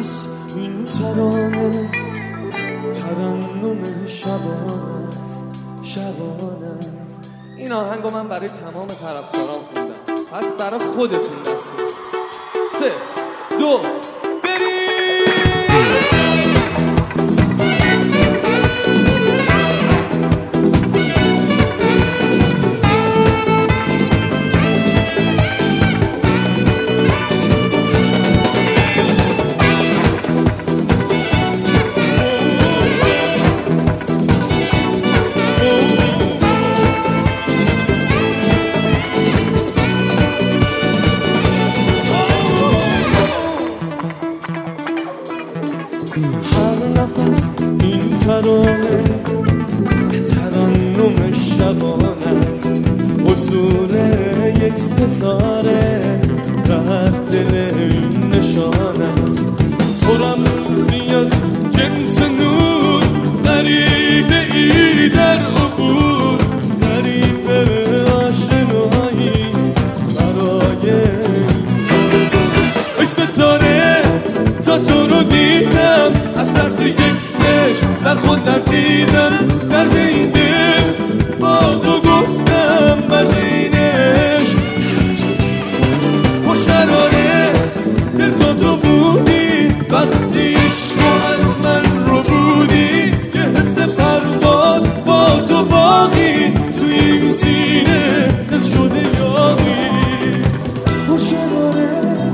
نفس این ترانه ترنم شبانه است، شبانه است. این آهنگو من برای تمام طرفداران خوندم، پس برای خودتون دست بزنید. 3 2 بریم. هر نفس این ترانه ترنم شبانه است، حضور یک ستاره در دل این نشانه است. تو رمزی از جنس نور، غریبه ای در عبور، غریبه آشنایی برای ای ستاره. تا تو رو دیدم از ترس یک عشق در خود ترسیدم، درد این دل با تو گفتم مرد این عشق با شراره. دل تو بودی وقتی عشق از من رو بودی، یه حس پرواز با تو باقی توی این سینه دل شده یاقی با شراره.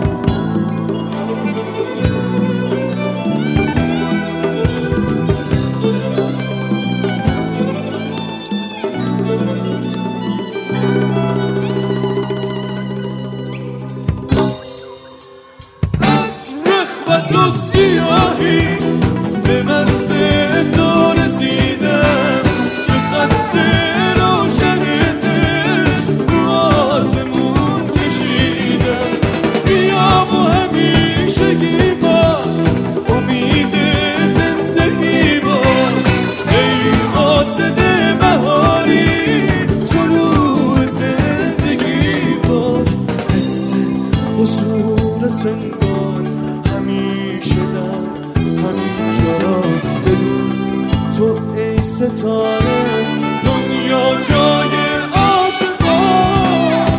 تو سیاهی به منز تو رسیدم، یه خط روشن عشق رو آسمون کشیدم. بیا و همیشگی باش، امید زندگی باش، ای قاصد بهاری طلوع زندگی باش. حس حضورت انگار همیشه در همین جاست. بدون تو ای ستاره دنیا جای عاشقان.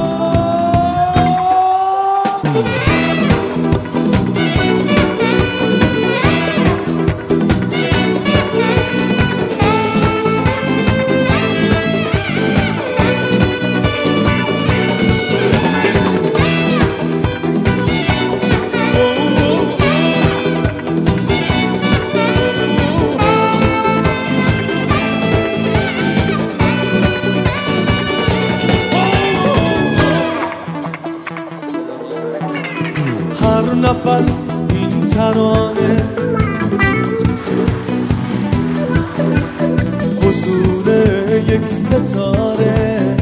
هر نفس این ترانه حضور یک ستاره،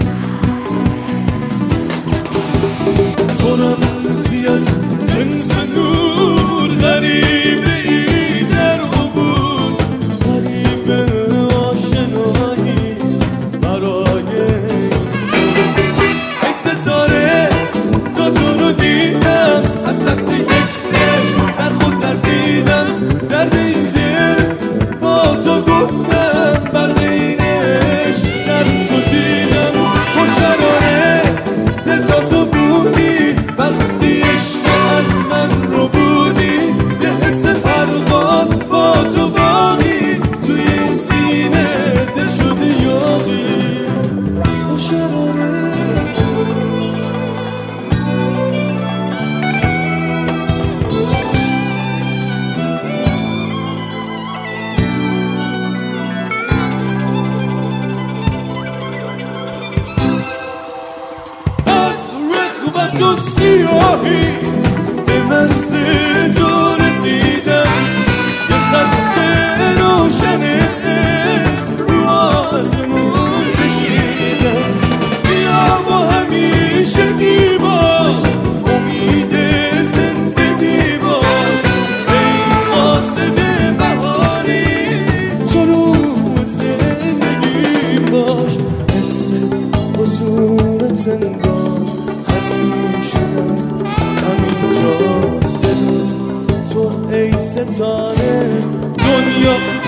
تو رمزی از جنس نور، غریبه ای در عبور، غریبه آشنایی برای ای ستاره. تا تو رو دیدم از دست یک عشق در خود ترسیدم، درد این دل با تو گفتم برق این عشق در تو دیدم. روزانه دنیا